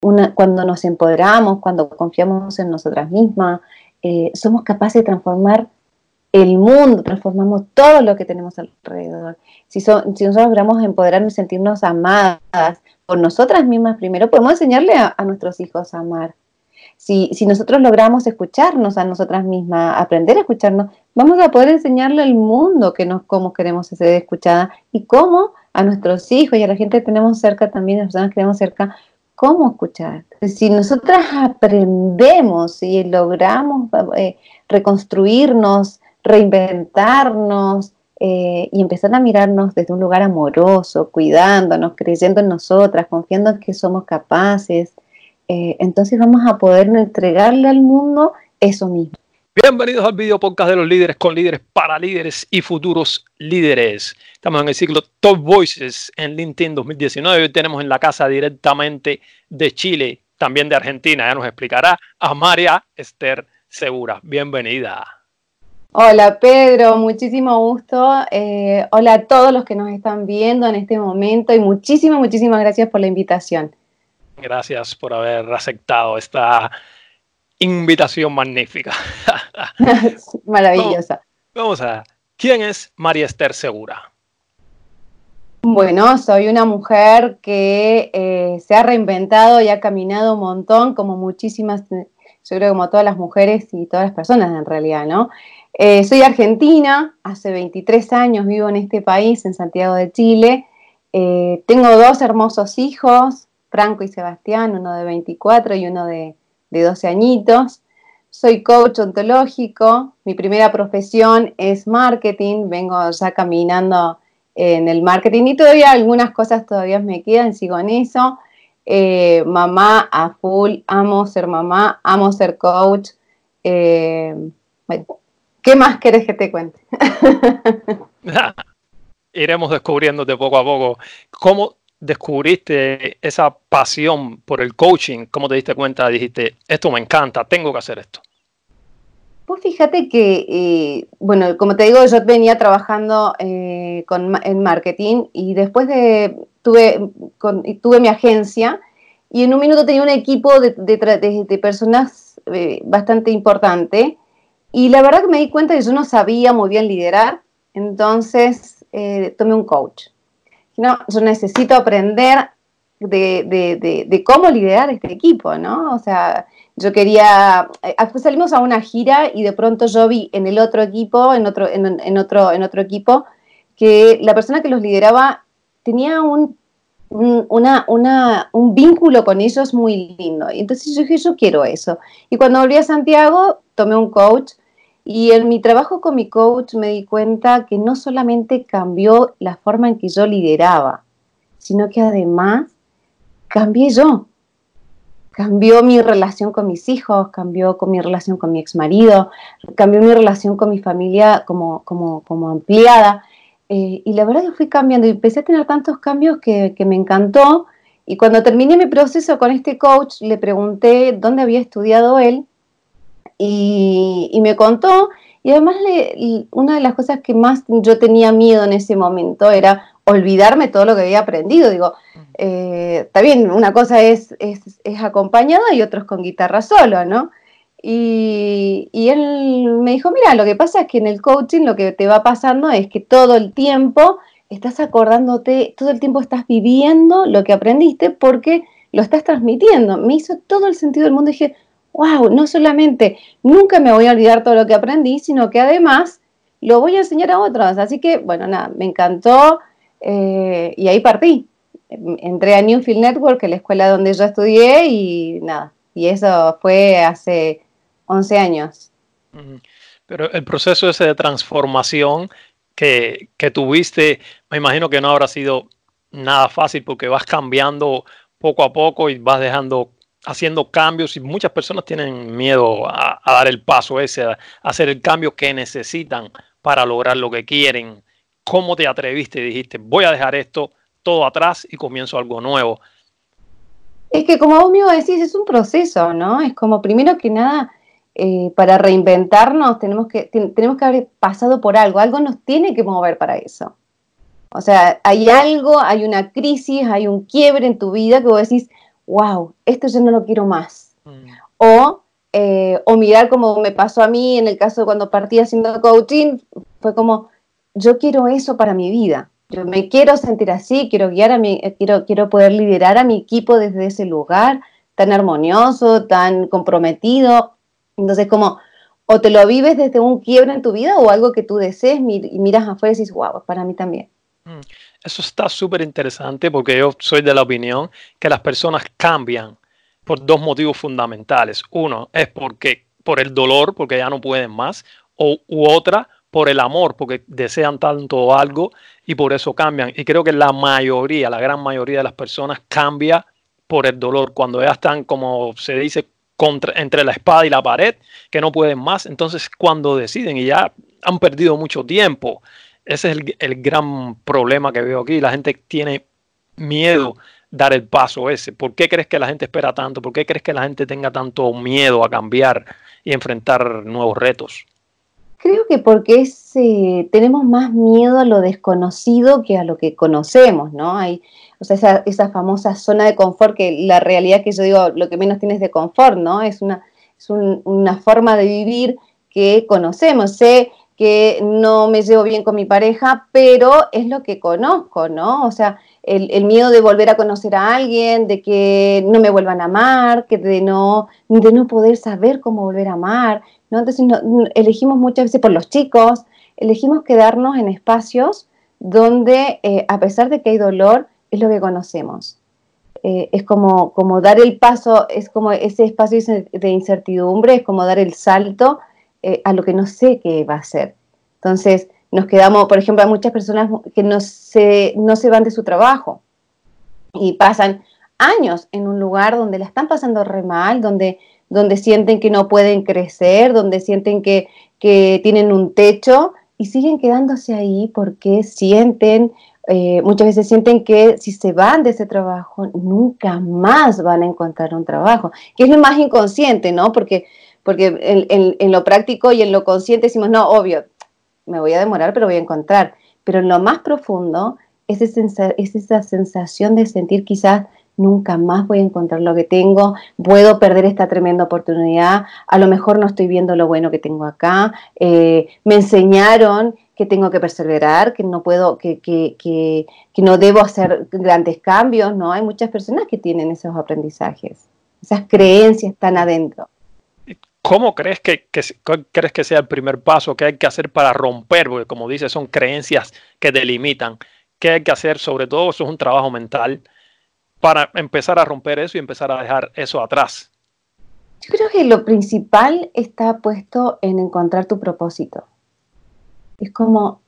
cuando nos empoderamos, cuando confiamos en nosotras mismas, somos capaces de transformar el mundo, transformamos todo lo que tenemos alrededor. Si nosotros logramos empoderarnos y sentirnos amadas por nosotras mismas primero, podemos enseñarle a nuestros hijos a amar. Si nosotros logramos escucharnos a nosotras mismas, aprender a escucharnos, vamos a poder enseñarle al mundo cómo queremos ser escuchadas y cómo a nuestros hijos y a la gente que tenemos cerca también, a las personas que tenemos cerca, cómo escuchar. Si nosotras aprendemos y logramos reconstruirnos, reinventarnos y empezar a mirarnos desde un lugar amoroso, cuidándonos, creyendo en nosotras, confiando en que somos capaces, entonces vamos a poder entregarle al mundo eso mismo. Bienvenidos al video podcast de los líderes, con líderes para líderes y futuros líderes. Estamos en el ciclo Top Voices en LinkedIn 2019. Hoy tenemos en la casa directamente de Chile, también de Argentina. Ya nos explicará a María Esther Segura. Bienvenida. Hola Pedro, muchísimo gusto. Hola a todos los que nos están viendo en este momento y muchísimas gracias por la invitación. Gracias por haber aceptado esta invitación magnífica. Maravillosa. Vamos a ver. ¿Quién es María Esther Segura? Bueno, soy una mujer que se ha reinventado y ha caminado un montón, como muchísimas, yo creo como todas las mujeres y todas las personas en realidad, ¿no? Soy argentina, hace 23 años vivo en este país, en Santiago de Chile. Tengo 2 hermosos hijos, Franco y Sebastián, uno de 24 y uno de 12 añitos. Soy coach ontológico, mi primera profesión es marketing, vengo ya caminando en el marketing y todavía algunas cosas todavía me quedan, sigo en eso. Mamá a full, amo ser mamá, amo ser coach. Bueno, ¿qué más querés que te cuente? Iremos descubriéndote poco a poco. ¿Cómo descubriste esa pasión por el coaching? ¿Cómo te diste cuenta? Dijiste, esto me encanta, tengo que hacer esto. Pues fíjate que, bueno, como te digo, yo venía trabajando en marketing y después tuve mi agencia y en un minuto tenía un equipo de personas bastante importante y la verdad que me di cuenta que yo no sabía muy bien liderar, entonces tomé un coach. No, yo necesito aprender de cómo liderar este equipo, ¿no? O sea, yo quería, salimos a una gira y de pronto yo vi en el otro equipo, en otro equipo, que la persona que los lideraba tenía un vínculo con ellos muy lindo. Y entonces yo dije, yo quiero eso. Y cuando volví a Santiago, tomé un coach. Y en mi trabajo con mi coach me di cuenta que no solamente cambió la forma en que yo lideraba, sino que además cambié yo. Cambió mi relación con mis hijos, cambió con mi relación con mi exmarido, cambió mi relación con mi familia como ampliada. Y la verdad que fui cambiando y empecé a tener tantos cambios que me encantó. Y cuando terminé mi proceso con este coach, le pregunté dónde había estudiado él. Y me contó, y además una de las cosas que más yo tenía miedo en ese momento era olvidarme todo lo que había aprendido. Digo, está bien, una cosa es acompañada y otra es con guitarra solo, ¿no? Y él me dijo, mira, lo que pasa es que en el coaching lo que te va pasando es que todo el tiempo estás acordándote, todo el tiempo estás viviendo lo que aprendiste porque lo estás transmitiendo. Me hizo todo el sentido del mundo y dije, wow, no solamente nunca me voy a olvidar todo lo que aprendí, sino que además lo voy a enseñar a otros. Así que, bueno, nada, me encantó y ahí partí. Entré a Newfield Network, la escuela donde yo estudié y nada, y eso fue hace 11 años. Pero el proceso ese de transformación que tuviste, me imagino que no habrá sido nada fácil porque vas cambiando poco a poco y vas haciendo cambios y muchas personas tienen miedo a dar el paso ese, a hacer el cambio que necesitan para lograr lo que quieren. ¿Cómo te atreviste y dijiste, voy a dejar esto todo atrás y comienzo algo nuevo? Es que como vos mismo decís, es un proceso, ¿no? Es como primero que nada, para reinventarnos tenemos que haber pasado por algo nos tiene que mover para eso. O sea, hay algo, hay una crisis, hay un quiebre en tu vida que vos decís, wow, esto yo no lo quiero más. Mm. O mirar como me pasó a mí en el caso de cuando partí haciendo coaching, fue como, yo quiero eso para mi vida. Yo me quiero sentir así, quiero guiar quiero poder liderar a mi equipo desde ese lugar tan armonioso, tan comprometido. Entonces, como, o te lo vives desde un quiebre en tu vida o algo que tú desees y miras afuera y dices, wow, para mí también. Mm. Eso está súper interesante porque yo soy de la opinión que las personas cambian por dos motivos fundamentales. Uno es por el dolor, porque ya no pueden más, u otra por el amor, porque desean tanto algo y por eso cambian. Y creo que la mayoría, la gran mayoría de las personas cambia por el dolor, cuando ya están, como se dice, entre la espada y la pared, que no pueden más. Entonces, cuando deciden y ya han perdido mucho tiempo, ese es el gran problema que veo aquí. La gente tiene miedo dar el paso ese. ¿Por qué crees que la gente espera tanto? ¿Por qué crees que la gente tenga tanto miedo a cambiar y enfrentar nuevos retos? Creo que porque tenemos más miedo a lo desconocido que a lo que conocemos, ¿no? O sea, esa famosa zona de confort, que la realidad que yo digo, lo que menos tienes de confort, ¿no? Una forma de vivir que conocemos. Sé que no me llevo bien con mi pareja, pero es lo que conozco, ¿no? O sea, el miedo de volver a conocer a alguien, de que no me vuelvan a amar, de no poder saber cómo volver a amar, ¿no? Entonces elegimos muchas veces por los chicos, elegimos quedarnos en espacios donde, a pesar de que hay dolor, es lo que conocemos. Es como dar el paso, es como ese espacio de incertidumbre, es como dar el salto a lo que no sé qué va a ser. Entonces nos quedamos, por ejemplo, hay muchas personas que no se van de su trabajo y pasan años en un lugar donde la están pasando re mal, donde sienten que no pueden crecer, donde sienten que tienen un techo y siguen quedándose ahí porque muchas veces sienten que si se van de ese trabajo, nunca más van a encontrar un trabajo, que es lo más inconsciente, ¿no? Porque en lo práctico y en lo consciente decimos, no, obvio, me voy a demorar, pero voy a encontrar. Pero en lo más profundo es esa sensación de sentir quizás nunca más voy a encontrar lo que tengo, puedo perder esta tremenda oportunidad, a lo mejor no estoy viendo lo bueno que tengo acá, me enseñaron que tengo que perseverar, que no puedo, que no debo hacer grandes cambios, ¿no? Hay muchas personas que tienen esos aprendizajes, esas creencias están adentro. ¿Cómo cuál crees que sea el primer paso que hay que hacer para romper? Porque como dices, son creencias que delimitan. ¿Qué hay que hacer? Sobre todo, eso es un trabajo mental para empezar a romper eso y empezar a dejar eso atrás. Yo creo que lo principal está puesto en encontrar tu propósito. Es como,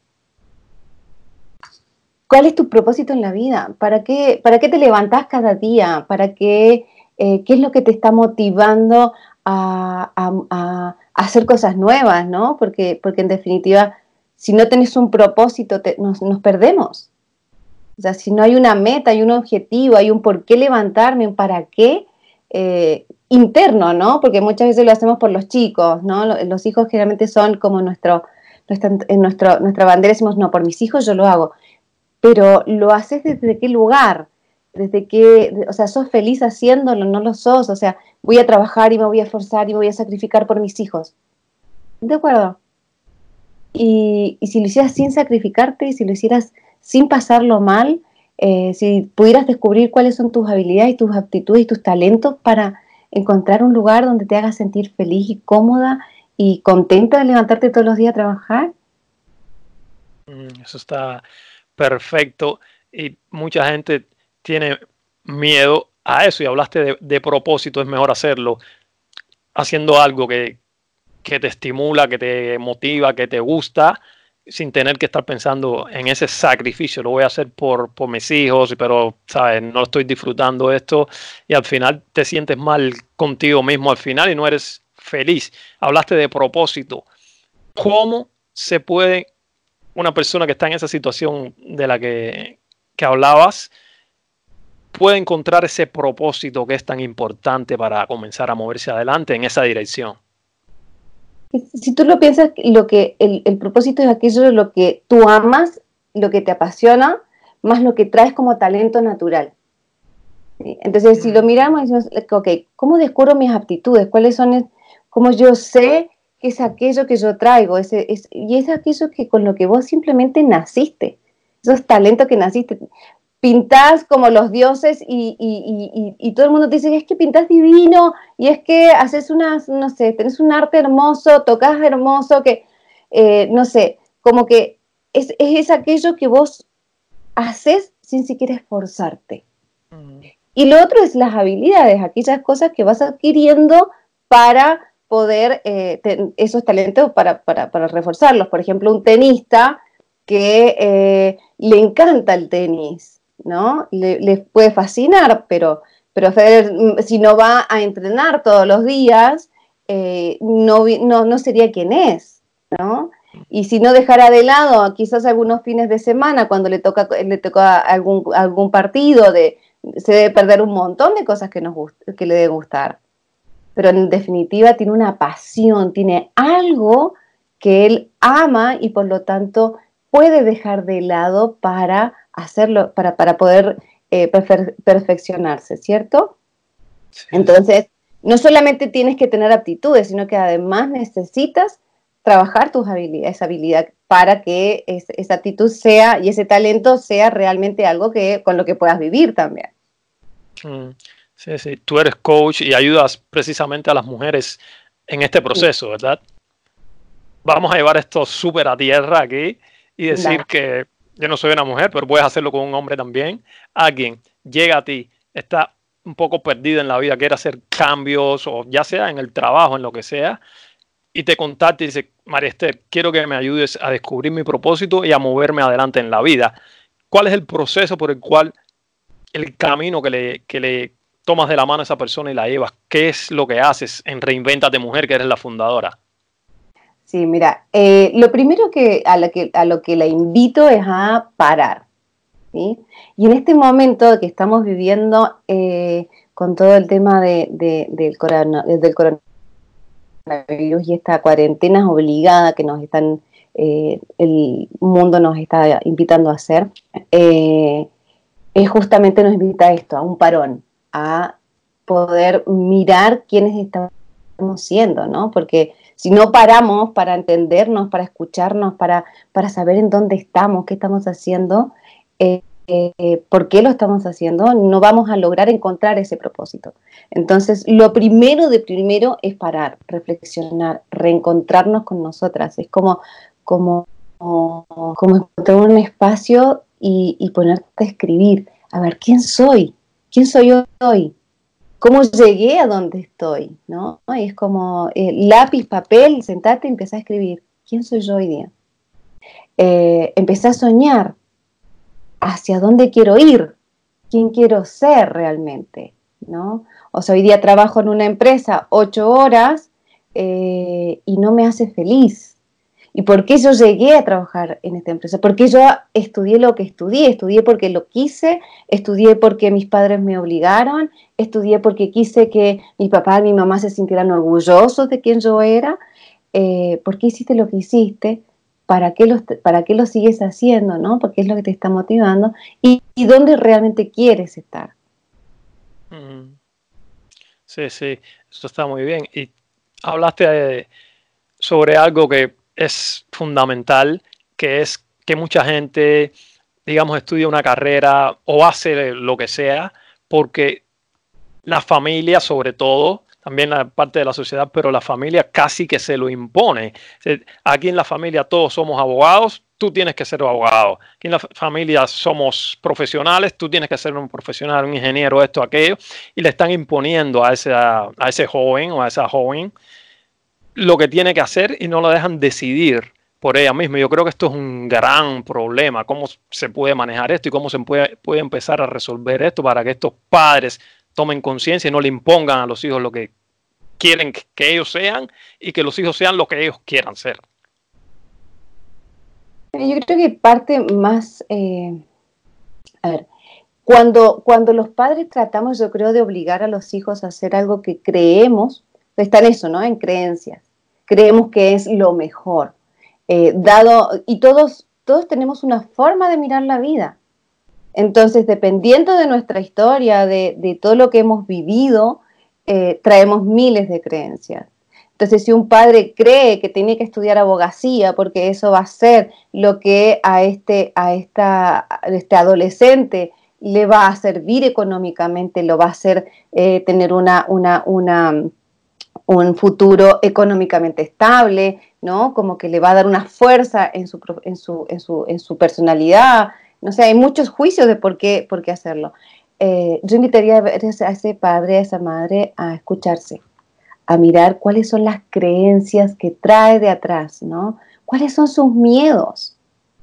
¿cuál es tu propósito en la vida? ¿Para qué te levantás cada día? ¿Qué es lo que te está motivando a hacer cosas nuevas, ¿no? Porque en definitiva, si no tenés un propósito, nos perdemos. O sea, si no hay una meta, hay un objetivo, hay un por qué levantarme, un para qué interno, ¿no? Porque muchas veces lo hacemos por los chicos, ¿no? Los hijos generalmente son como nuestra bandera, decimos, no, por mis hijos yo lo hago. Pero lo haces desde qué lugar, o sea, sos feliz haciéndolo, no lo sos, o sea, voy a trabajar y me voy a esforzar y me voy a sacrificar por mis hijos. ¿De acuerdo? Y si lo hicieras sin sacrificarte, y si lo hicieras sin pasarlo mal, si pudieras descubrir cuáles son tus habilidades y tus aptitudes y tus talentos para encontrar un lugar donde te haga sentir feliz y cómoda y contenta de levantarte todos los días a trabajar. Eso está perfecto. Y mucha gente tiene miedo a eso. Y hablaste de propósito, es mejor hacerlo haciendo algo que te estimula, que te motiva, que te gusta, sin tener que estar pensando en ese sacrificio. Lo voy a hacer por mis hijos, pero, ¿sabes? No estoy disfrutando esto y al final te sientes mal contigo mismo al final y no eres feliz. Hablaste de propósito. ¿Cómo se puede una persona que está en esa situación de la que hablabas puede encontrar ese propósito que es tan importante para comenzar a moverse adelante en esa dirección? Si tú lo piensas, el propósito es aquello de lo que tú amas, lo que te apasiona, más lo que traes como talento natural. ¿sí? Entonces, si lo miramos, decimos, ok, ¿cómo descubro mis aptitudes? ¿Cuáles son, cómo yo sé que es aquello que yo traigo? Y es aquello que con lo que vos simplemente naciste, esos talentos que naciste. Pintás como los dioses y todo el mundo te dice, es que pintás divino, y es que haces unas, no sé, tenés un arte hermoso, tocas hermoso, que, no sé, como que es aquello que vos haces sin siquiera esforzarte. Y lo otro es las habilidades, aquellas cosas que vas adquiriendo para poder, esos talentos para reforzarlos. Por ejemplo, un tenista que le encanta el tenis, ¿no? Le puede fascinar, pero Federer, si no va a entrenar todos los días, no sería quien es, ¿no? Y si no dejara de lado quizás algunos fines de semana cuando le toca algún partido, se debe perder un montón de cosas que le debe gustar. Pero en definitiva tiene una pasión, tiene algo que él ama y por lo tanto puede dejar de lado para hacerlo, para poder perfeccionarse, ¿cierto? Sí. Entonces, no solamente tienes que tener aptitudes, sino que además necesitas trabajar esa habilidad para que esa actitud sea y ese talento sea realmente algo con lo que puedas vivir también. Sí, sí. Tú eres coach y ayudas precisamente a las mujeres en este proceso, ¿verdad? Vamos a llevar esto súper a tierra aquí y decir que yo no soy una mujer, pero puedes hacerlo con un hombre también. Alguien llega a ti, está un poco perdido en la vida, quiere hacer cambios, o ya sea en el trabajo, en lo que sea, y te contacta y dice, María Esther, quiero que me ayudes a descubrir mi propósito y a moverme adelante en la vida. ¿Cuál es el proceso por el cual, el camino que le tomas de la mano a esa persona y la llevas? ¿Qué es lo que haces en Reinvéntate Mujer, que eres la fundadora? Sí, mira, lo primero a lo que la invito es a parar, ¿sí? Y en este momento que estamos viviendo con todo el tema del coronavirus y esta cuarentena obligada que el mundo nos está invitando a hacer, es justamente nos invita a esto, a un parón, a poder mirar quiénes estamos siendo, ¿no? Porque si no paramos para entendernos, para escucharnos, para saber en dónde estamos, qué estamos haciendo, por qué lo estamos haciendo, no vamos a lograr encontrar ese propósito. Entonces, lo primero es parar, reflexionar, reencontrarnos con nosotras. Es como encontrar un espacio y ponerte a escribir, a ver, ¿quién soy? ¿Quién soy hoy? ¿Cómo llegué a donde estoy? ¿No? Y es como lápiz, papel, sentate y empezá a escribir. ¿Quién soy yo hoy día? Empecé a soñar. ¿Hacia dónde quiero ir? ¿Quién quiero ser realmente? ¿No? O sea, hoy día trabajo en una empresa 8 horas y no me hace feliz. ¿Y por qué yo llegué a trabajar en esta empresa? Porque yo estudié lo que estudié porque lo quise, estudié porque mis padres me obligaron, estudié porque quise que mi papá y mi mamá se sintieran orgullosos de quién yo era. ¿Por qué hiciste lo que hiciste? ¿Para qué lo sigues haciendo? ¿No? Porque es lo que te está motivando. Y dónde realmente quieres estar. Sí, sí, eso está muy bien. Y hablaste sobre algo que es fundamental, que es que mucha gente, digamos, estudia una carrera o hace lo que sea, porque la familia, sobre todo, también la parte de la sociedad, pero la familia casi que se lo impone. Aquí en la familia todos somos abogados, tú tienes que ser abogado. Aquí en la familia somos profesionales, tú tienes que ser un profesional, un ingeniero, esto, aquello, y le están imponiendo a ese joven o a esa joven lo que tiene que hacer y no lo dejan decidir por ella misma. Yo creo que esto es un gran problema, cómo se puede manejar esto y cómo se puede empezar a resolver esto para que estos padres tomen conciencia y no le impongan a los hijos lo que quieren que ellos sean y que los hijos sean lo que ellos quieran ser. Yo creo que parte más, a ver, cuando los padres tratamos, yo creo, de obligar a los hijos a hacer algo que creemos, está en eso, ¿no? En creencias. Creemos que es lo mejor. Y todos tenemos una forma de mirar la vida. Entonces, dependiendo de nuestra historia, de todo lo que hemos vivido, traemos miles de creencias. Entonces, si un padre cree que tiene que estudiar abogacía porque eso va a ser lo que a este adolescente le va a servir económicamente, lo va a hacer tener un futuro económicamente estable, ¿no? Como que le va a dar una fuerza en su personalidad. No sé, hay muchos juicios de por qué hacerlo. Yo invitaría a ese padre, a esa madre, a escucharse, a mirar cuáles son las creencias que trae de atrás, ¿no? ¿Cuáles son sus miedos?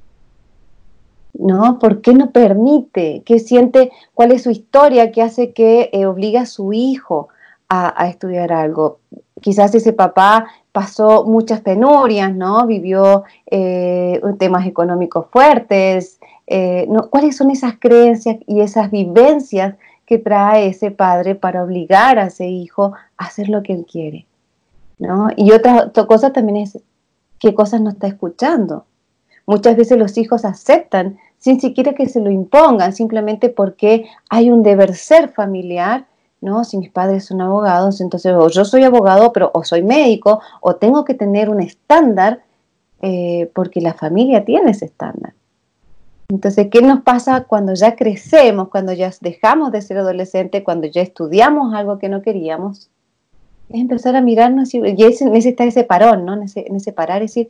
¿No? ¿Por qué no permite? ¿Qué siente? ¿Cuál es su historia que hace que obliga a su hijo a estudiar algo? Quizás ese papá pasó muchas penurias, ¿no? Vivió temas económicos fuertes. ¿No? ¿Cuáles son esas creencias y esas vivencias que trae ese padre para obligar a ese hijo a hacer lo que él quiere? ¿No? Y otra cosa también es qué cosas no está escuchando. Muchas veces los hijos aceptan sin siquiera que se lo impongan, simplemente porque hay un deber ser familiar, ¿no? Si mis padres son abogados, entonces o yo soy abogado, pero o soy médico, o tengo que tener un estándar, porque la familia tiene ese estándar. Entonces, ¿qué nos pasa cuando ya crecemos, cuando ya dejamos de ser adolescentes, cuando ya estudiamos algo que no queríamos? Es empezar a mirarnos y necesita ese parón, ¿no? En ese parar, es decir,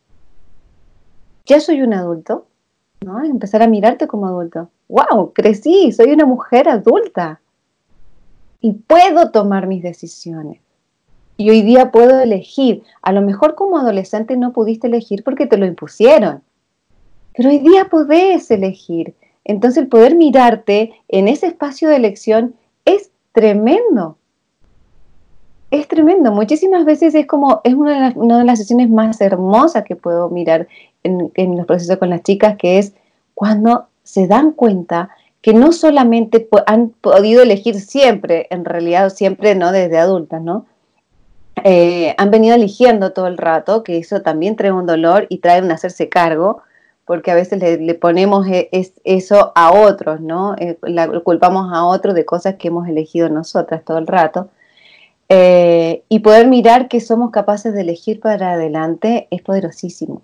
ya soy un adulto, ¿no? Empezar a mirarte como adulto. ¡Wow! Crecí, soy una mujer adulta y puedo tomar mis decisiones. Y hoy día puedo elegir. A lo mejor como adolescente no pudiste elegir porque te lo impusieron, pero hoy día podés elegir. Entonces el poder mirarte en ese espacio de elección es tremendo. Es tremendo. Muchísimas veces es una de las sesiones más hermosas que puedo mirar en los procesos con las chicas, que es cuando se dan cuenta que no solamente han podido elegir siempre, en realidad siempre, ¿no? Desde adultas, ¿no? Han venido eligiendo todo el rato, que eso también trae un dolor y trae un hacerse cargo, porque a veces le ponemos eso a otros, ¿no? Culpamos a otros de cosas que hemos elegido nosotras todo el rato. Y poder mirar que somos capaces de elegir para adelante es poderosísimo.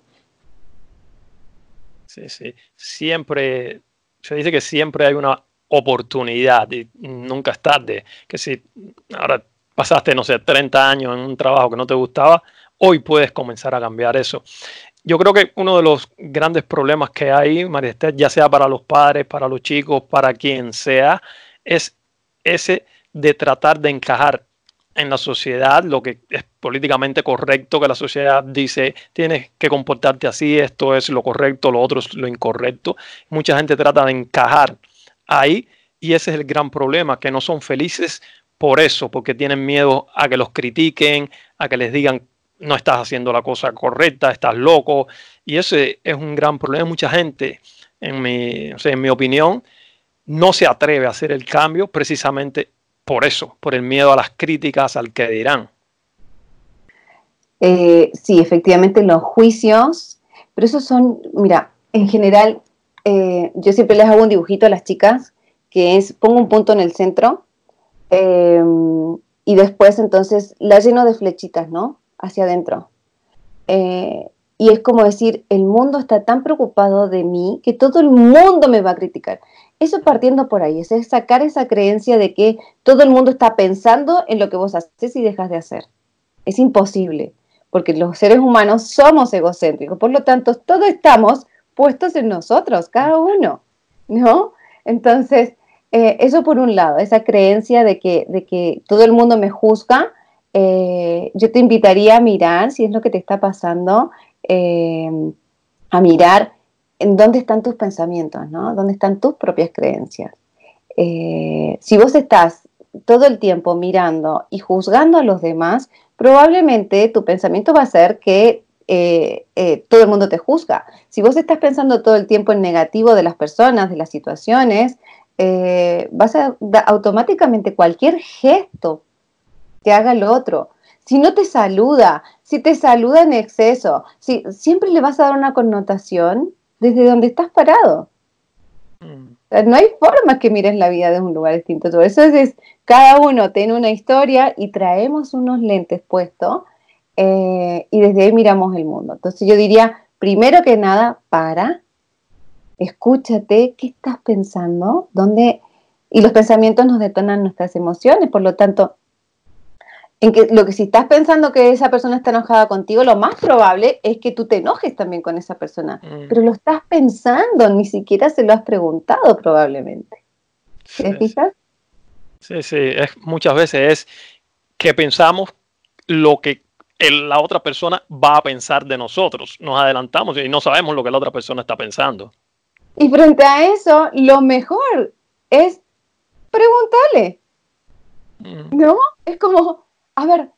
Sí, sí. Siempre, se dice que siempre hay una oportunidad y nunca es tarde. Que si ahora pasaste, no sé, 30 años en un trabajo que no te gustaba, hoy puedes comenzar a cambiar eso. Yo creo que uno de los grandes problemas que hay, María Esther, ya sea para los padres, para los chicos, para quien sea, es ese de tratar de encajar en la sociedad lo que es políticamente correcto, que la sociedad dice tienes que comportarte así, esto es lo correcto, lo otro es lo incorrecto. Mucha gente trata de encajar ahí y ese es el gran problema, que no son felices por eso, porque tienen miedo a que los critiquen, a que les digan no estás haciendo la cosa correcta, estás loco, y ese es un gran problema. Mucha gente, en mi opinión, no se atreve a hacer el cambio precisamente por eso, por el miedo a las críticas, al que dirán. Sí, efectivamente los juicios, pero esos son, mira, en general, yo siempre les hago un dibujito a las chicas, que es, pongo un punto en el centro, y después entonces la lleno de flechitas, ¿no? Hacia adentro. Y es como decir, el mundo está tan preocupado de mí que todo el mundo me va a criticar. Eso partiendo por ahí, es sacar esa creencia de que todo el mundo está pensando en lo que vos haces y dejas de hacer. Es imposible, porque los seres humanos somos egocéntricos, por lo tanto, todos estamos puestos en nosotros, cada uno, ¿no? Entonces, eso por un lado, esa creencia de que todo el mundo me juzga. Yo te invitaría a mirar si es lo que te está pasando, a mirar en dónde están tus pensamientos, ¿no? Dónde están tus propias creencias. Si vos estás todo el tiempo mirando y juzgando a los demás, probablemente tu pensamiento va a ser que todo el mundo te juzga. Si vos estás pensando todo el tiempo en negativo de las personas, de las situaciones, vas a automáticamente cualquier gesto que haga el otro. Si no te saluda, si te saluda en exceso, siempre le vas a dar una connotación desde donde estás parado. Mm. O sea, no hay forma que mires la vida de un lugar distinto. Por eso cada uno tiene una historia y traemos unos lentes puestos y desde ahí miramos el mundo. Entonces yo diría, primero que nada, escúchate, ¿qué estás pensando? ¿Dónde? Y los pensamientos nos detonan nuestras emociones, por lo tanto, si estás pensando que esa persona está enojada contigo, lo más probable es que tú te enojes también con esa persona, Mm. pero lo estás pensando, ni siquiera se lo has preguntado probablemente. Sí, ¿Te fijas? sí, sí. Muchas veces es que pensamos lo que la otra persona va a pensar de nosotros. Nos adelantamos y no sabemos lo que la otra persona está pensando. Y frente a eso, lo mejor es preguntarle, Mm. ¿no? Es como, a ver,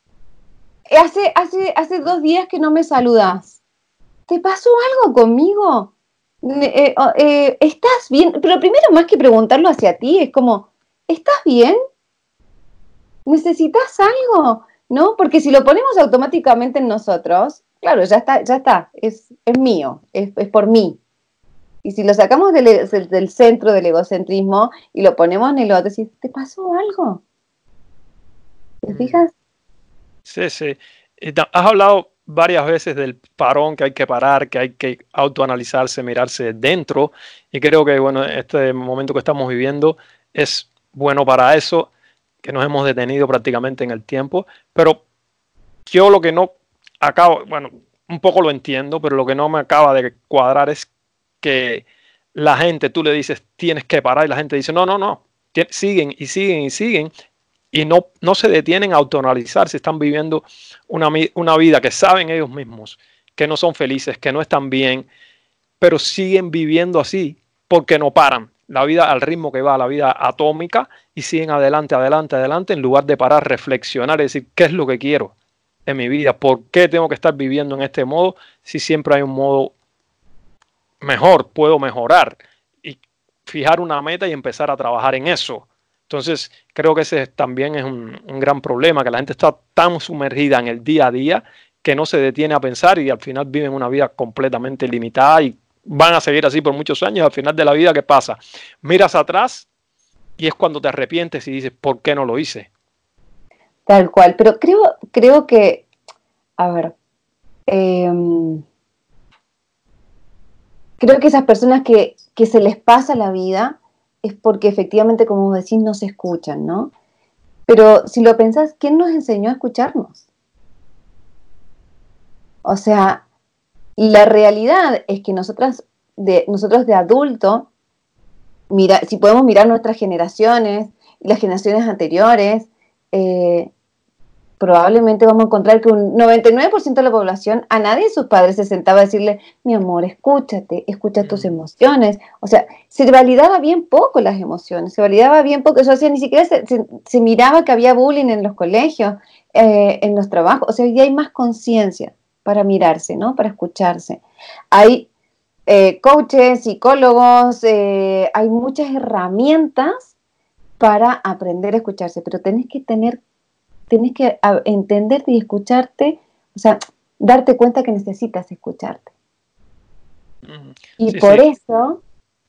hace 2 días que no me saludas. ¿Te pasó algo conmigo? ¿Estás bien? Pero primero, más que preguntarlo hacia ti, es como, ¿estás bien? ¿Necesitas algo? ¿No? Porque si lo ponemos automáticamente en nosotros, claro, ya está, es mío, es por mí. Y si lo sacamos del centro del egocentrismo y lo ponemos en el otro, decís, ¿te pasó algo? ¿Te Mm. fijas? Sí, sí. Has hablado varias veces del parón, que hay que parar, que hay que autoanalizarse, mirarse dentro. Y creo que, bueno, este momento que estamos viviendo es bueno para eso, que nos hemos detenido prácticamente en el tiempo. Pero yo lo que no acabo, bueno, un poco lo entiendo, pero lo que no me acaba de cuadrar es que la gente, tú le dices, tienes que parar, y la gente dice, no, no, no, siguen y siguen y siguen, y no se detienen a autoanalizarse, están viviendo una vida que saben ellos mismos, que no son felices, que no están bien, pero siguen viviendo así porque no paran. La vida al ritmo que va, la vida atómica, y siguen adelante, adelante, adelante, en lugar de parar, reflexionar y decir, ¿qué es lo que quiero en mi vida? ¿Por qué tengo que estar viviendo en este modo si siempre hay un modo mejor, puedo mejorar? Y fijar una meta y empezar a trabajar en eso. Entonces, creo que ese también es un gran problema, que la gente está tan sumergida en el día a día que no se detiene a pensar y al final viven una vida completamente limitada y van a seguir así por muchos años. Al final de la vida, ¿qué pasa? Miras atrás y es cuando te arrepientes y dices, ¿por qué no lo hice? Tal cual. Pero creo que, a ver, eh, creo que esas personas que se les pasa la vida es porque efectivamente, como vos decís, no se escuchan, ¿no? Pero si lo pensás, ¿quién nos enseñó a escucharnos? O sea, la realidad es que nosotros de adulto, si podemos mirar nuestras generaciones, las generaciones anteriores, eh, probablemente vamos a encontrar que un 99% de la población, a nadie de sus padres se sentaba a decirle, mi amor, escúchate, escucha tus Mm. emociones. O sea, se validaba bien poco las emociones, se validaba bien poco, o sea, ni siquiera se miraba que había bullying en los colegios, en los trabajos, o sea, ya hay más conciencia para mirarse, ¿no? Para escucharse. Hay coaches, psicólogos, hay muchas herramientas para aprender a escucharse, pero tenés que entenderte y escucharte, o sea, darte cuenta que necesitas escucharte. Mm. Y Sí, por sí. eso,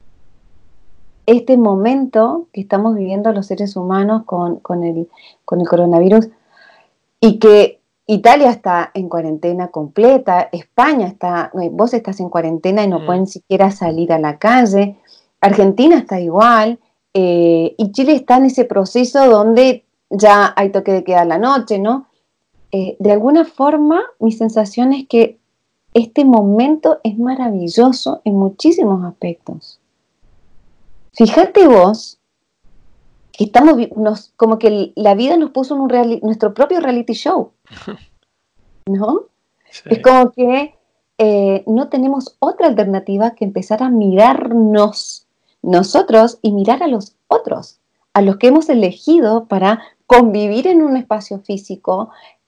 este momento que estamos viviendo los seres humanos con el coronavirus, y que Italia está en cuarentena completa, España vos estás en cuarentena y no Mm. pueden siquiera salir a la calle, Argentina está igual, y Chile está en ese proceso donde ya hay toque de queda a la noche, ¿no? De alguna forma, mi sensación es que este momento es maravilloso en muchísimos aspectos. Fíjate vos que como que la vida nos puso en nuestro propio reality show, ¿no? Es Sí. como que no tenemos otra alternativa que empezar a mirarnos nosotros y mirar a los otros, a los que hemos elegido para convivir en un espacio físico,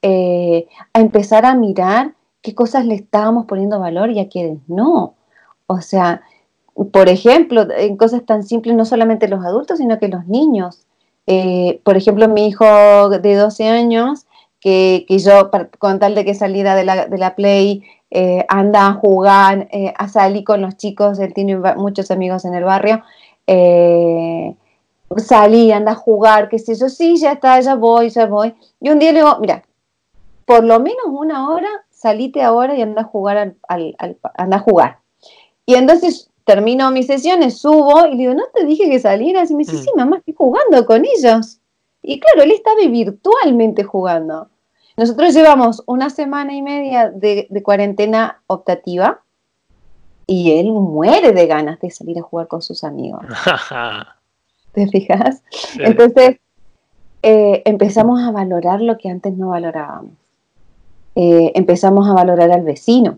a empezar a mirar qué cosas le estábamos poniendo valor y a quienes no. O sea, por ejemplo, en cosas tan simples, no solamente los adultos, sino que los niños. Por ejemplo, mi hijo de 12 años, que yo, con tal de que saliera de la Play, anda a jugar, a salir con los chicos, él tiene muchos amigos en el barrio, salí, anda a jugar, qué sé yo, sí, ya está, ya voy. Y un día le digo, mira, por lo menos 1 hora, salite ahora y anda a jugar, anda a jugar. Y entonces termino mis sesiones, subo y le digo, ¿no te dije que salieras? Y me dice, sí, mamá, estoy jugando con ellos. Y claro, él estaba virtualmente jugando. Nosotros llevamos 1 semana y media de cuarentena optativa y él muere de ganas de salir a jugar con sus amigos. ¿Te fijas? Sí. Entonces, empezamos a valorar lo que antes no valorábamos. Empezamos a valorar al vecino.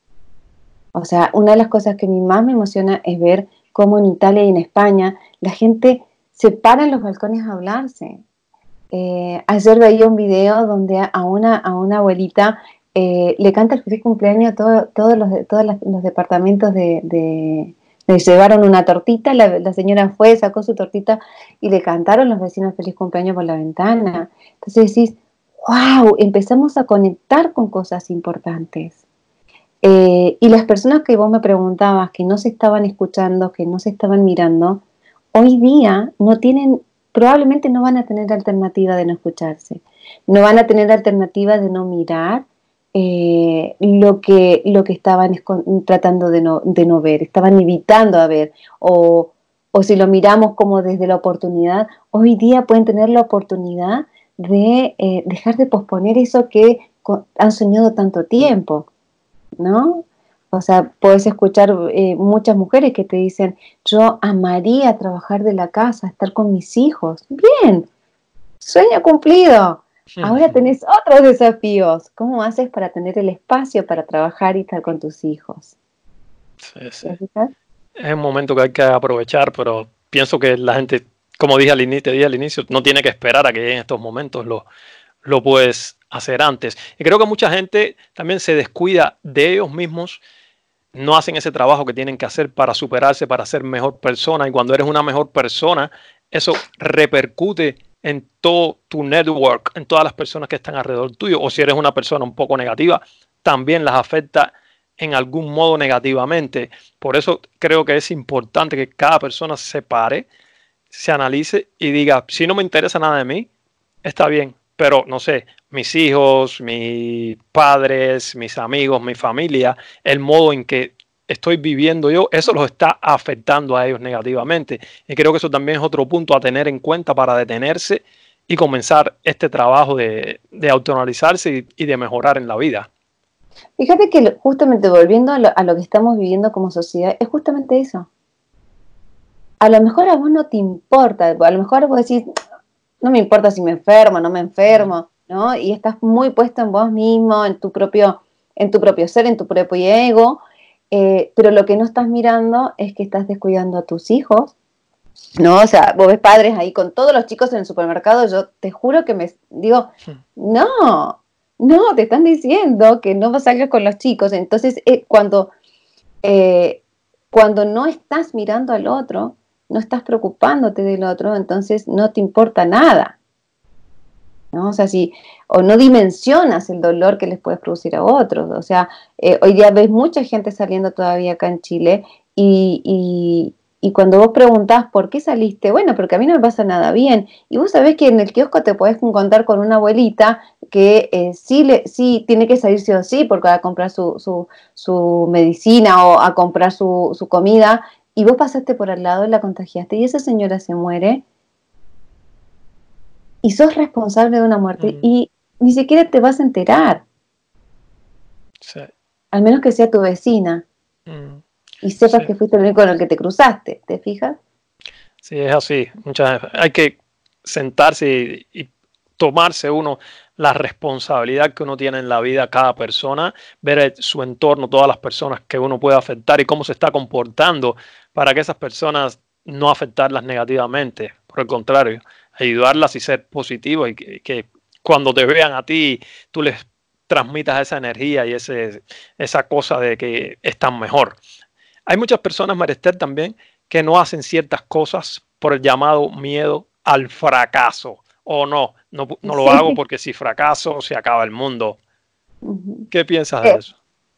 O sea, una de las cosas que a mí más me emociona es ver cómo en Italia y en España la gente se para en los balcones a hablarse. Ayer veía un video donde a una abuelita le canta el feliz cumpleaños a todos los departamentos le llevaron una tortita, la señora fue, sacó su tortita y le cantaron los vecinos feliz cumpleaños por la ventana. Entonces decís, wow, empezamos a conectar con cosas importantes. Y las personas que vos me preguntabas, que no se estaban escuchando, que no se estaban mirando, hoy día probablemente no van a tener alternativa de no escucharse, no van a tener alternativa de no mirar lo que estaban tratando de no ver, estaban evitando a ver, o si lo miramos como desde la oportunidad, hoy día pueden tener la oportunidad de dejar de posponer eso que han soñado tanto tiempo, ¿no? O sea, puedes escuchar muchas mujeres que te dicen, yo amaría trabajar de la casa, estar con mis hijos. Bien, sueño cumplido. Ahora tenés otros desafíos. ¿Cómo haces para tener el espacio para trabajar y estar con tus hijos? Sí. Es un momento que hay que aprovechar, pero pienso que la gente, como te dije al inicio, no tiene que esperar a que lleguen estos momentos. Lo puedes hacer antes. Y creo que mucha gente también se descuida de ellos mismos, no hacen ese trabajo que tienen que hacer para superarse, para ser mejor persona. Y cuando eres una mejor persona, eso repercute en todo tu network, en todas las personas que están alrededor tuyo. O si eres una persona un poco negativa, también las afecta en algún modo negativamente. Por eso creo que es importante que cada persona se pare, se analice y diga, si no me interesa nada de mí, está bien. Pero, no sé, mis hijos, mis padres, mis amigos, mi familia, el modo en que estoy viviendo yo, eso los está afectando a ellos negativamente. Y creo que eso también es otro punto a tener en cuenta para detenerse y comenzar este trabajo de autoanalizarse y de mejorar en la vida. Fíjate que justamente volviendo a lo que estamos viviendo como sociedad, es justamente eso. A lo mejor a vos no te importa, a lo mejor vos decís, no me importa si me enfermo, no me enfermo, ¿no? Y estás muy puesto en vos mismo, en tu propio ser, en tu propio ego, pero lo que no estás mirando es que estás descuidando a tus hijos, ¿no? O sea, vos ves padres ahí con todos los chicos en el supermercado, yo te juro que me digo, no, te están diciendo que no salgas con los chicos. Entonces, cuando no estás mirando al otro, no estás preocupándote del otro, entonces no te importa nada, ¿no? O sea, o no dimensionas el dolor que les puedes producir a otros. O sea, hoy día ves mucha gente saliendo todavía acá en Chile y cuando vos preguntás por qué saliste, bueno, porque a mí no me pasa nada bien. Y vos sabés que en el kiosco te podés encontrar con una abuelita que sí tiene que salir sí o sí porque va a comprar su medicina o a comprar su comida, y vos pasaste por al lado y la contagiaste y esa señora se muere y sos responsable de una muerte y ni siquiera te vas a enterar. Sí. Al menos que sea tu vecina y sepas que fuiste el único con el que te cruzaste, ¿te fijas? Sí, es así. Hay que sentarse y tomarse uno la responsabilidad que uno tiene en la vida, cada persona, ver su entorno, todas las personas que uno puede afectar y cómo se está comportando para que esas personas no afectarlas negativamente. Por el contrario, ayudarlas y ser positivos y que cuando te vean a ti, tú les transmitas esa energía y esa cosa de que están mejor. Hay muchas personas, Mariester, también que no hacen ciertas cosas por el llamado miedo al fracaso. O no lo hago porque si fracaso se acaba el mundo. ¿Qué piensas de eso?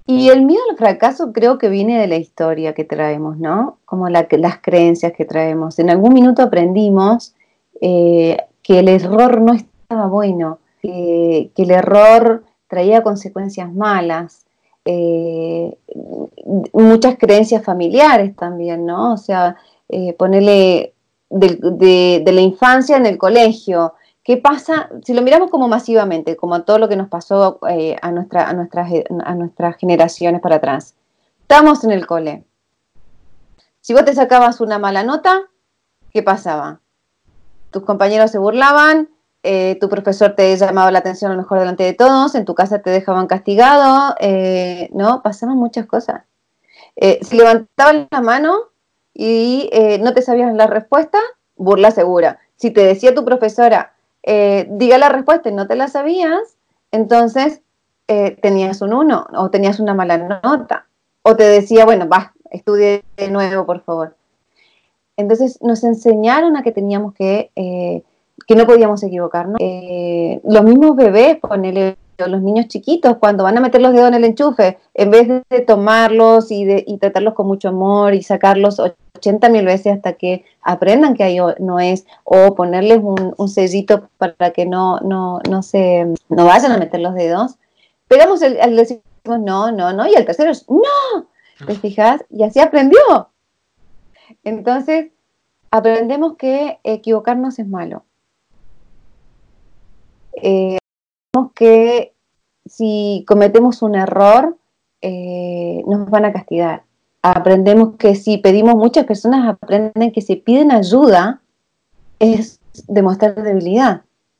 Y el miedo al fracaso creo que viene de la historia que traemos, ¿no? Como las creencias que traemos. En algún minuto aprendimos que el error no estaba bueno, que el error traía consecuencias malas. eh, Muchas creencias familiares también, ¿no? O sea, ponerle de la infancia en el colegio. ¿Qué pasa? Si lo miramos como masivamente, como todo lo que nos pasó a nuestras generaciones para atrás. Estamos en el cole. Si vos te sacabas una mala nota, ¿qué pasaba? Tus compañeros se burlaban, tu profesor te llamaba la atención a lo mejor delante de todos, en tu casa te dejaban castigado, ¿no? Pasaban muchas cosas. Si levantabas la mano y no te sabías la respuesta, burla segura. Si te decía tu profesora, diga la respuesta y no te la sabías, entonces tenías un 1 o tenías una mala nota. O te decía, bueno, va, estudie de nuevo, por favor. Entonces nos enseñaron a que teníamos que no podíamos equivocarnos. Los mismos bebés, ponele, los niños chiquitos, cuando van a meter los dedos en el enchufe, en vez de tomarlos y tratarlos con mucho amor y sacarlos 80.000 veces hasta que aprendan que ahí no es, o ponerles un sellito para que no vayan a meter los dedos, pegamos decimos no, no, no, y el tercero es no, ¿te fijas? Y así aprendió. Entonces, aprendemos que equivocarnos es malo. Que si cometemos un error, nos van a castigar. Aprendemos que si pedimos, muchas personas aprenden que si piden ayuda es demostrar debilidad.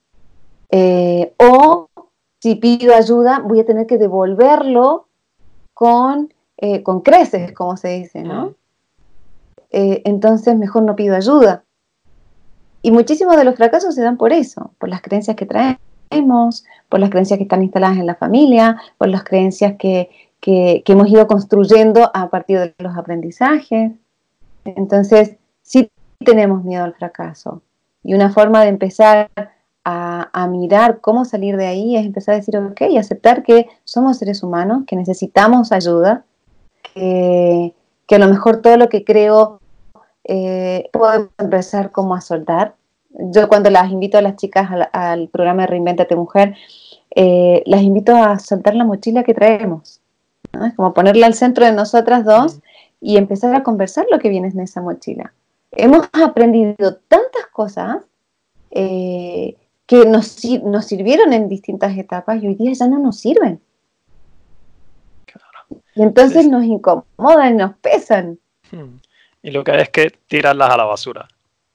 O si pido ayuda, voy a tener que devolverlo con creces, como se dice, ¿no? Entonces mejor no pido ayuda. Y muchísimos de los fracasos se dan por eso, por las creencias que traemos, por las creencias que están instaladas en la familia, por las creencias que hemos ido construyendo a partir de los aprendizajes. Entonces, sí tenemos miedo al fracaso. Y una forma de empezar a mirar cómo salir de ahí es empezar a decir, ok, aceptar que somos seres humanos, que necesitamos ayuda, que a lo mejor todo lo que creo puedo empezar como a soltar. Yo cuando las invito a las chicas al programa de Reinvéntate Mujer, las invito a soltar la mochila que traemos, ¿no? Es como ponerla al centro de nosotras dos y empezar a conversar lo que viene en esa mochila. Hemos aprendido tantas cosas que nos sirvieron en distintas etapas y hoy día ya no nos sirven. Claro. Y entonces sí, nos incomodan, nos pesan. Y lo que hay es que tirarlas a la basura.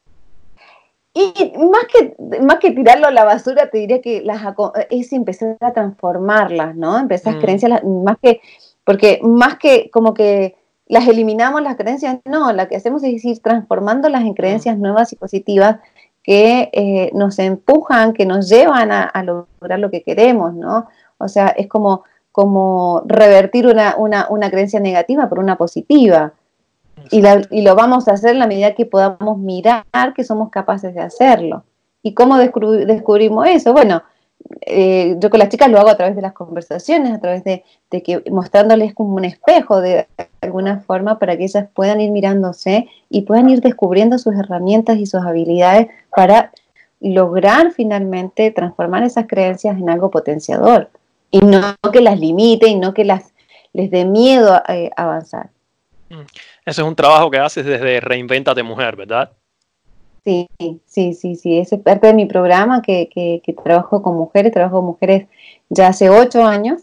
Y más que tirarlo a la basura, te diría que es empezar a transformarlas, ¿no? Empezar creencias, porque más que como que las eliminamos las creencias, no, lo que hacemos es ir transformándolas en creencias nuevas y positivas que nos empujan, que nos llevan a lograr lo que queremos, ¿no? O sea, es como revertir una creencia negativa por una positiva. Y lo vamos a hacer en la medida que podamos mirar que somos capaces de hacerlo. ¿Y cómo descubrimos eso? Bueno, yo con las chicas lo hago a través de las conversaciones, a través de que mostrándoles como un espejo de alguna forma para que ellas puedan ir mirándose y puedan ir descubriendo sus herramientas y sus habilidades para lograr finalmente transformar esas creencias en algo potenciador y no que las limite y no que les dé miedo avanzar. Ese es un trabajo que haces desde Reinvéntate Mujer, ¿verdad? Sí. Ese es parte de mi programa que trabajo con mujeres ya hace 8 años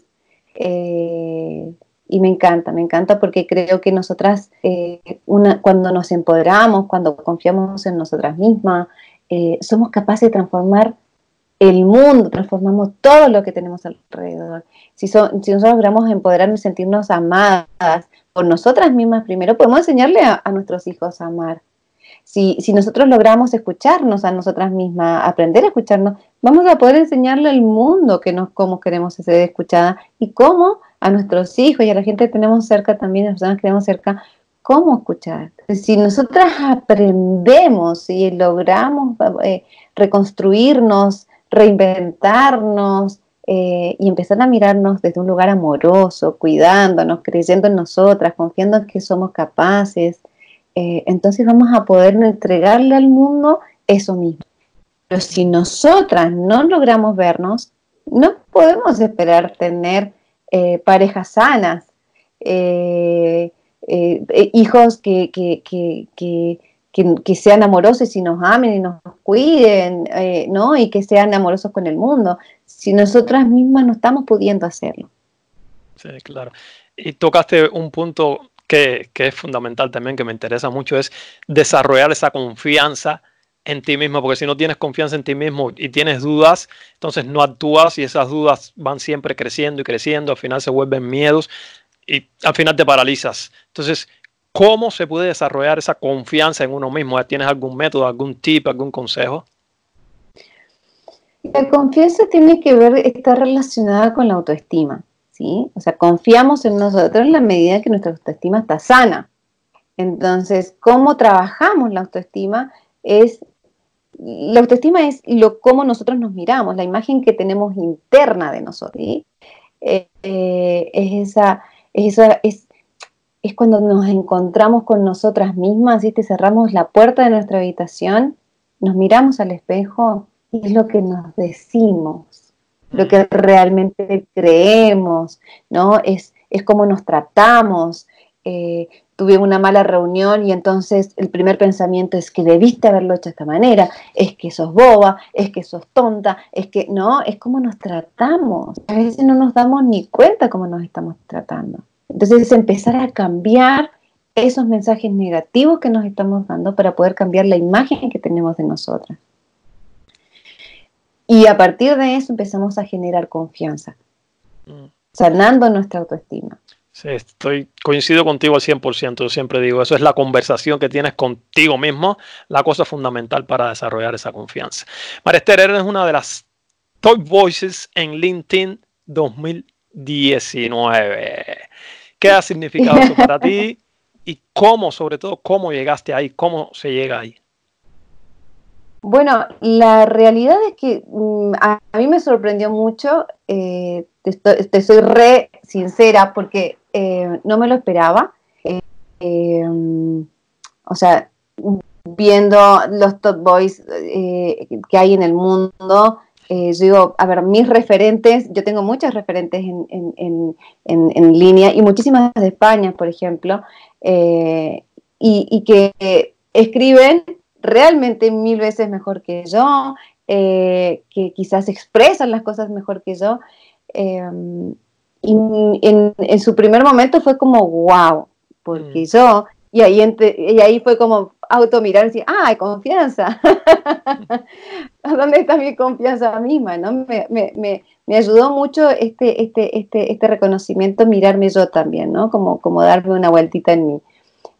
y me encanta porque creo que nosotras cuando nos empoderamos, cuando confiamos en nosotras mismas, somos capaces de transformar el mundo, transformamos todo lo que tenemos alrededor. Si nosotros logramos empoderarnos y sentirnos amadas por nosotras mismas primero, podemos enseñarle a nuestros hijos a amar. Si nosotros logramos escucharnos a nosotras mismas, aprender a escucharnos, vamos a poder enseñarle al mundo cómo queremos ser escuchadas y cómo a nuestros hijos y a la gente que tenemos cerca también, a las personas que tenemos cerca, cómo escuchar. Si nosotras aprendemos y logramos reconstruirnos, reinventarnos, y empezar a mirarnos desde un lugar amoroso, cuidándonos, creyendo en nosotras, confiando en que somos capaces, entonces vamos a poder entregarle al mundo eso mismo. Pero si nosotras no logramos vernos, no podemos esperar tener parejas sanas, hijos que sean amorosos y nos amen y nos cuiden, ¿no? Y que sean amorosos con el mundo, si nosotras mismas no estamos pudiendo hacerlo. Sí, claro. Y tocaste un punto que es fundamental también, que me interesa mucho, es desarrollar esa confianza en ti mismo, porque si no tienes confianza en ti mismo y tienes dudas, entonces no actúas y esas dudas van siempre creciendo y creciendo, al final se vuelven miedos y al final te paralizas. Entonces, ¿cómo se puede desarrollar esa confianza en uno mismo? ¿Tienes algún método, algún tip, algún consejo? La confianza tiene que ver, está relacionada con la autoestima, ¿sí? O sea, confiamos en nosotros en la medida que nuestra autoestima está sana. Entonces, ¿cómo trabajamos la autoestima? La autoestima es cómo nosotros nos miramos, la imagen que tenemos interna de nosotros, ¿sí? Es cuando nos encontramos con nosotras mismas, ¿sí? Te cerramos la puerta de nuestra habitación, nos miramos al espejo y es lo que nos decimos, lo que realmente creemos, ¿no? Es cómo nos tratamos. Tuve una mala reunión y entonces el primer pensamiento es que debiste haberlo hecho de esta manera, es que sos boba, es que sos tonta, es que no, es cómo nos tratamos. A veces no nos damos ni cuenta cómo nos estamos tratando. Entonces es empezar a cambiar esos mensajes negativos que nos estamos dando para poder cambiar la imagen que tenemos de nosotras. Y a partir de eso empezamos a generar confianza, sanando nuestra autoestima. Sí, coincido contigo al 100%. Yo siempre digo, eso es la conversación que tienes contigo mismo, la cosa fundamental para desarrollar esa confianza. María Esther, eres una de las Top Voices en LinkedIn 2019. ¿Qué ha significado eso para ti? Y cómo, sobre todo, cómo llegaste ahí, cómo se llega ahí. Bueno, la realidad es que a mí me sorprendió mucho, te soy re sincera porque no me lo esperaba. O sea, viendo los Top Boys que hay en el mundo, yo digo, a ver, mis referentes, yo tengo muchas referentes en línea y muchísimas de España, por ejemplo, y que escriben realmente 1000 veces mejor que yo, que quizás expresan las cosas mejor que yo. Y en su primer momento fue como wow, porque yo, y ahí fue como automirar y decir, hay confianza. ¿Dónde está mi confianza misma? ¿No? Me ayudó mucho este reconocimiento, mirarme yo también, ¿no? Como darme una vueltita en mí.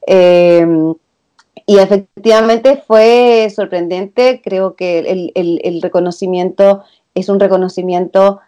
Y efectivamente fue sorprendente, creo que el reconocimiento es un reconocimiento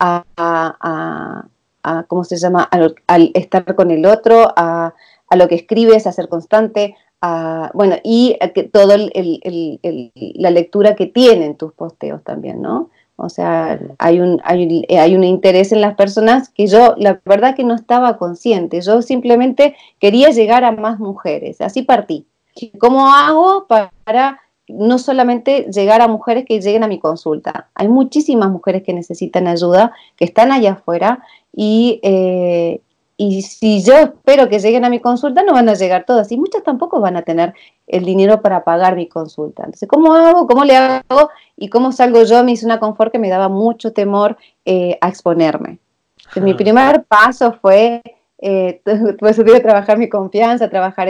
a ¿cómo se llama? Al estar con el otro, a lo que escribes, a ser constante, bueno, y a que todo la lectura que tienen tus posteos también, ¿no? O sea, hay un interés en las personas que yo, la verdad que no estaba consciente, yo simplemente quería llegar a más mujeres, así partí. ¿Cómo hago para no solamente llegar a mujeres que lleguen a mi consulta? Hay muchísimas mujeres que necesitan ayuda, que están allá afuera y si yo espero que lleguen a mi consulta, no van a llegar todas y muchas tampoco van a tener el dinero para pagar mi consulta. Entonces, ¿cómo hago? ¿Cómo le hago? ¿Y cómo salgo yo? Me hice una confort que me daba mucho temor a exponerme. Entonces, mi primer paso fue, pues, trabajar mi confianza, trabajar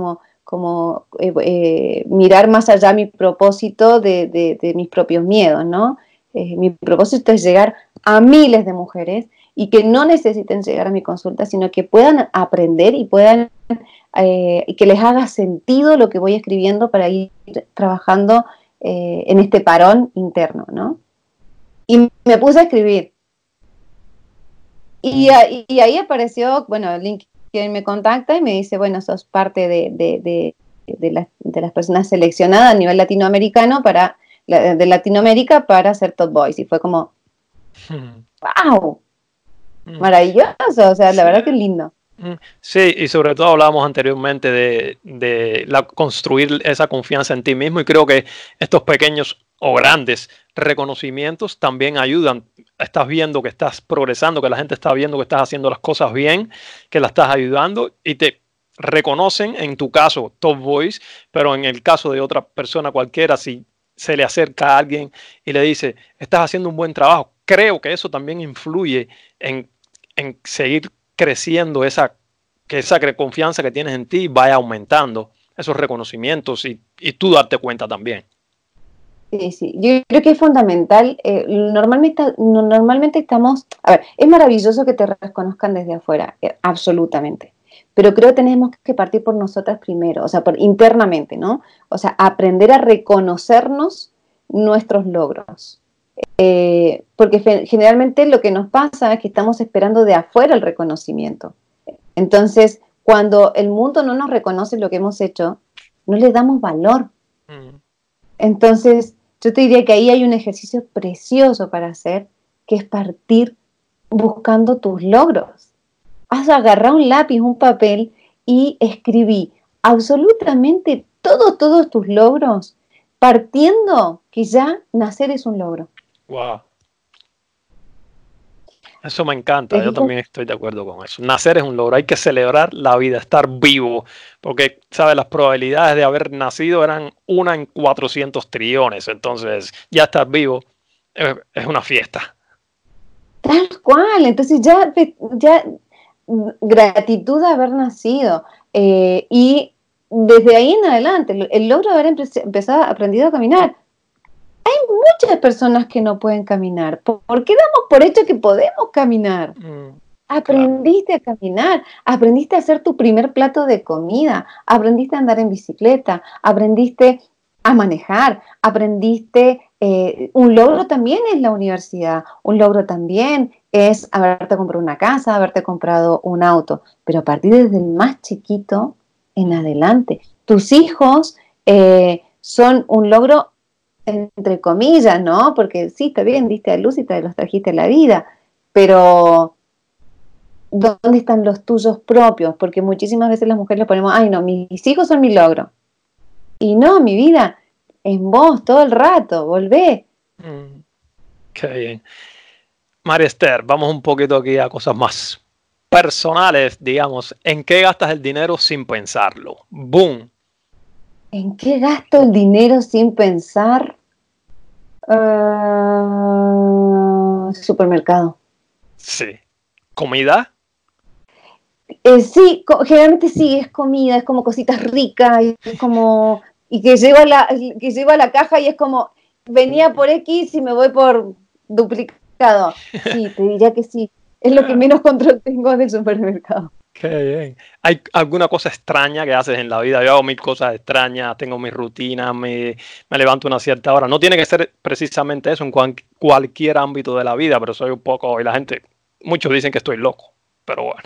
mirar más allá mi propósito de mis propios miedos, ¿no? Mi propósito es llegar a miles de mujeres y que no necesiten llegar a mi consulta, sino que puedan aprender y puedan y que les haga sentido lo que voy escribiendo para ir trabajando en este parón interno, ¿no? Y me puse a escribir. Y ahí apareció, bueno, LinkedIn me contacta y me dice, bueno, sos parte de las personas seleccionadas a nivel latinoamericano de Latinoamérica para ser Top Voice. Y fue como, ¡Wow! Mm. Maravilloso, o sea, la Sí. verdad que lindo. Sí, y sobre todo hablábamos anteriormente construir esa confianza en ti mismo y creo que estos pequeños o grandes reconocimientos también ayudan. Estás viendo que estás progresando, que la gente está viendo que estás haciendo las cosas bien, que la estás ayudando y te reconocen, en tu caso, Top Voice, pero en el caso de otra persona cualquiera, si se le acerca a alguien y le dice, estás haciendo un buen trabajo, creo que eso también influye en, en seguir creciendo que esa confianza que tienes en ti vaya aumentando, esos reconocimientos y tú darte cuenta también. Sí, sí, yo creo que es fundamental. Normalmente estamos, a ver, es maravilloso que te reconozcan desde afuera, absolutamente, pero creo que tenemos que partir por nosotras primero, o sea, por internamente, ¿no? O sea, aprender a reconocernos nuestros logros. Porque generalmente lo que nos pasa es que estamos esperando de afuera el reconocimiento. Entonces, cuando el mundo no nos reconoce lo que hemos hecho, no le damos valor. Mm. Entonces, yo te diría que ahí hay un ejercicio precioso para hacer, que es partir buscando tus logros. Has agarrado un lápiz, un papel y escribí absolutamente todos tus logros, partiendo que ya nacer es un logro. Wow. Eso me encanta, ¿Te yo fijas? también estoy de acuerdo con eso. Nacer es un logro, hay que celebrar la vida, estar vivo, porque, ¿sabes? Las probabilidades de haber nacido eran 1 en 400 trillones, entonces ya estar vivo es una fiesta. Tal cual, entonces ya gratitud de haber nacido y desde ahí en adelante, el logro de haber empezado, aprendido a caminar. Muchas personas que no pueden caminar. ¿Por qué damos por hecho que podemos caminar? Claro. Aprendiste a caminar, aprendiste a hacer tu primer plato de comida, aprendiste a andar en bicicleta, aprendiste a manejar, aprendiste, un logro también es la universidad, un logro también es haberte comprado una casa, haberte comprado un auto, pero a partir desde el más chiquito en adelante. Tus hijos son un logro entre comillas, ¿no? Porque sí, está bien, diste a luz y te los trajiste a la vida, pero ¿dónde están los tuyos propios? Porque muchísimas veces las mujeres le ponemos, ay no, mis hijos son mi logro. Y no, mi vida, en vos todo el rato, volvé. Qué bien. María Esther, vamos un poquito aquí a cosas más personales, digamos. ¿En qué gastas el dinero sin pensarlo? Boom. ¿En qué gasto el dinero sin pensar? Supermercado. Sí. ¿Comida? Sí, generalmente sí, es comida, es como cositas ricas, es como, y que llevo a la caja y es como, venía por X y me voy por duplicado. Sí, te diría que sí, es lo que menos control tengo del supermercado. Qué bien. ¿Hay alguna cosa extraña que haces en la vida? Yo hago mil cosas extrañas, tengo mi rutina, me levanto a una cierta hora. No tiene que ser precisamente eso en cualquier ámbito de la vida, pero soy un poco, y la gente, muchos dicen que estoy loco, pero bueno.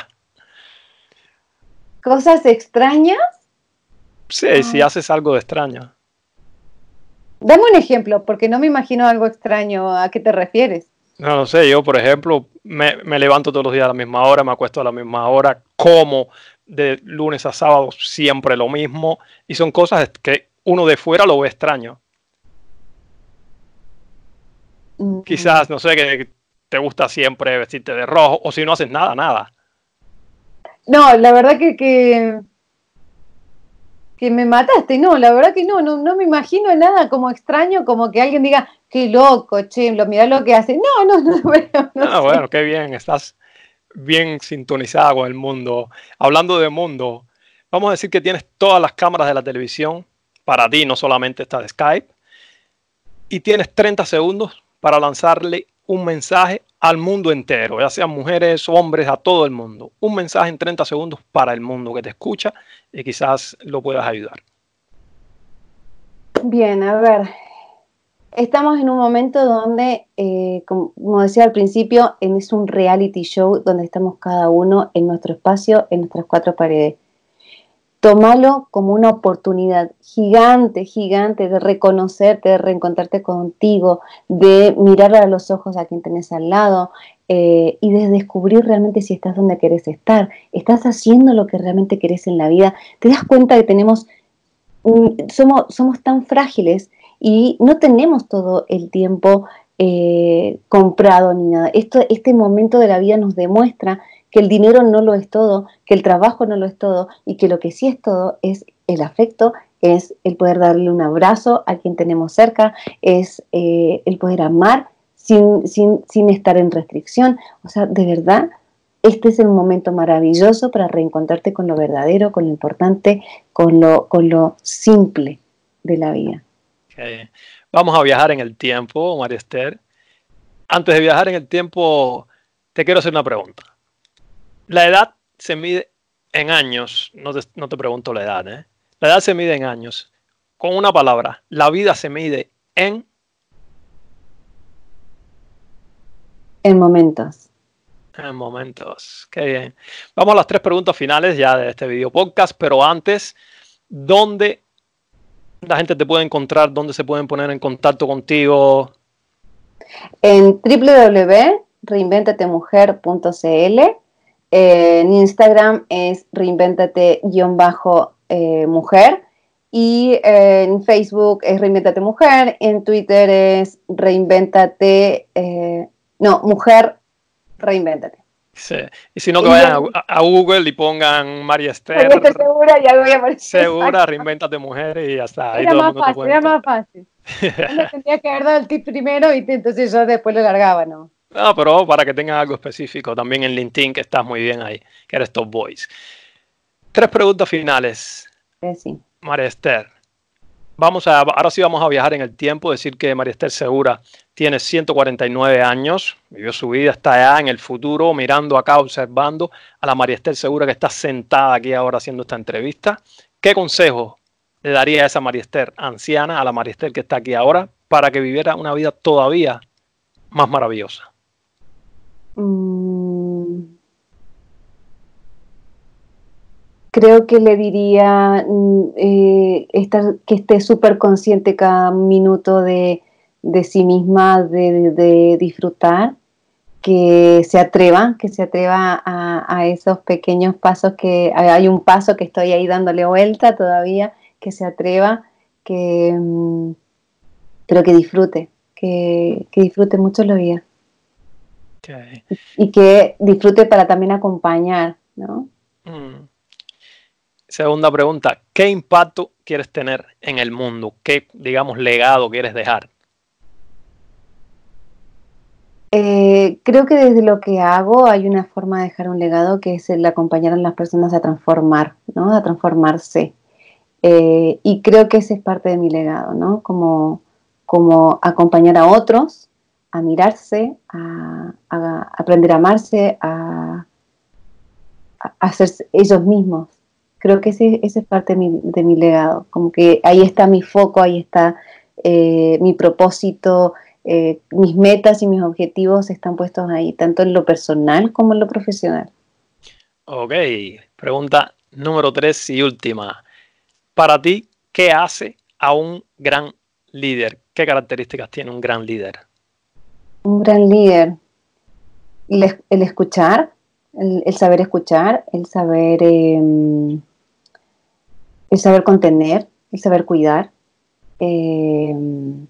¿Cosas extrañas? Sí, si Ay, haces algo de extraño. dame un ejemplo, porque no me imagino algo extraño. ¿A qué te refieres? No lo sé, yo por ejemplo me levanto todos los días a la misma hora, me acuesto a la misma hora, como de lunes a sábado siempre lo mismo y son cosas que uno de fuera lo ve extraño. Mm, Quizás, no sé, que te gusta siempre vestirte de rojo o si no haces nada, nada. No, la verdad que me mataste, no, la verdad que no me imagino nada como extraño, como que alguien diga, qué loco, che, mirá lo que hace. No, bueno, no Ah, sé. bueno, qué bien, estás bien sintonizada con el mundo. Hablando de mundo, vamos a decir que tienes todas las cámaras de la televisión para ti, no solamente esta de Skype, y tienes 30 segundos para lanzarle un mensaje al mundo entero, ya sean mujeres, hombres, a todo el mundo. Un mensaje en 30 segundos para el mundo que te escucha y quizás lo puedas ayudar. Bien, a ver, estamos en un momento donde, como decía al principio, es un reality show donde estamos cada uno en nuestro espacio, en nuestras cuatro paredes. tómalo como una oportunidad gigante, gigante de reconocerte, de reencontrarte contigo, de mirar a los ojos a quien tenés al lado y de descubrir realmente si estás donde querés estar. ¿Estás haciendo lo que realmente querés en la vida? ¿Te das cuenta que somos tan frágiles y no tenemos todo el tiempo comprado ni nada? Este momento de la vida nos demuestra que el dinero no lo es todo, que el trabajo no lo es todo y que lo que sí es todo es el afecto, es el poder darle un abrazo a quien tenemos cerca, es el poder amar sin estar en restricción. O sea, de verdad, este es el momento maravilloso para reencontrarte con lo verdadero, con lo importante, con lo simple de la vida. Okay. Vamos a viajar en el tiempo, María Esther. Antes de viajar en el tiempo, te quiero hacer una pregunta. La edad se mide en años, no te pregunto la edad, ¿eh? La edad se mide en años. Con una palabra, la vida se mide en... En momentos. En momentos, qué bien. Vamos a las 3 preguntas finales ya de este video podcast, pero antes, ¿dónde la gente te puede encontrar? ¿Dónde se pueden poner en contacto contigo? En www.reinventatemujer.cl. En Instagram es reinventate-mujer y en Facebook es Reinventate Mujer, en Twitter es Mujer Reinventate. Sí. Y si no, que vayan a Google y pongan María Esther. Segura, y algo voy a aparecer. Segura, Reinventate Mujer y ya está. Ahí Era todo el más mundo te fácil, puede era más encontrar. fácil. No le tendría que haber dado el tip primero, ¿viste? Entonces yo después lo largaba, ¿no? No, pero para que tengan algo específico, también en LinkedIn, que estás muy bien ahí, que eres Top Voice. 3 preguntas finales, Sí. María Esther. Ahora sí vamos a viajar en el tiempo, decir que María Esther Segura tiene 149 años, vivió su vida, está allá en el futuro, mirando acá, observando a la María Esther Segura que está sentada aquí ahora haciendo esta entrevista. ¿Qué consejo le daría a esa María Esther anciana, a la María Esther que está aquí ahora, para que viviera una vida todavía más maravillosa? Creo que le diría que esté súper consciente cada minuto de sí misma, de disfrutar, que se atreva a esos pequeños pasos, que hay un paso que estoy ahí dándole vuelta todavía, que se atreva, pero que disfrute mucho la vida. Okay. Y que disfrute para también acompañar, ¿no? Segunda pregunta, ¿qué impacto quieres tener en el mundo? ¿Qué, digamos, legado quieres dejar? Creo que desde lo que hago hay una forma de dejar un legado que es el acompañar a las personas a transformar, ¿no? A transformarse. Y creo que ese es parte de mi legado, ¿no? Como acompañar a otros, a mirarse, a aprender a amarse, a ser ellos mismos. Creo que ese es parte de mi legado. Como que ahí está mi foco, ahí está mi propósito, mis metas y mis objetivos están puestos ahí, tanto en lo personal como en lo profesional. Ok, pregunta número 3 y última. Para ti, ¿qué hace a un gran líder? ¿Qué características tiene un gran líder? Un gran líder, el escuchar, el saber escuchar, el saber contener, el saber cuidar, el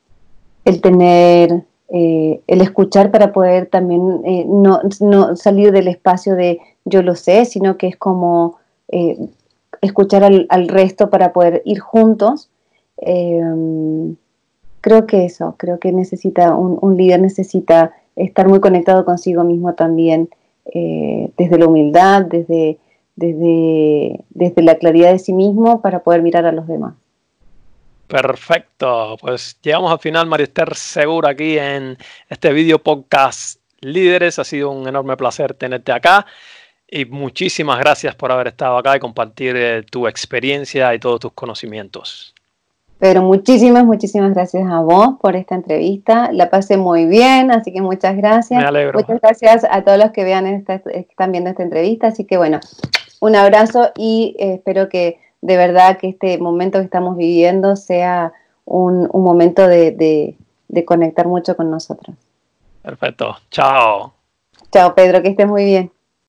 escuchar para poder también no salir del espacio de yo lo sé, sino que es como escuchar al resto para poder ir juntos. Creo que un líder necesita estar muy conectado consigo mismo también, desde la humildad, desde la claridad de sí mismo para poder mirar a los demás. Perfecto, pues llegamos al final, María Esther Segura, aquí en este video podcast Líderes. Ha sido un enorme placer tenerte acá y muchísimas gracias por haber estado acá y compartir tu experiencia y todos tus conocimientos. Pero muchísimas gracias a vos por esta entrevista. La pasé muy bien, así que muchas gracias. Me alegro. Muchas gracias a todos los que están viendo esta entrevista. Así que bueno, Un abrazo y espero que de verdad que este momento que estamos viviendo sea un momento de conectar mucho con nosotros. Perfecto. Chao. Chao, Pedro, que estés muy bien.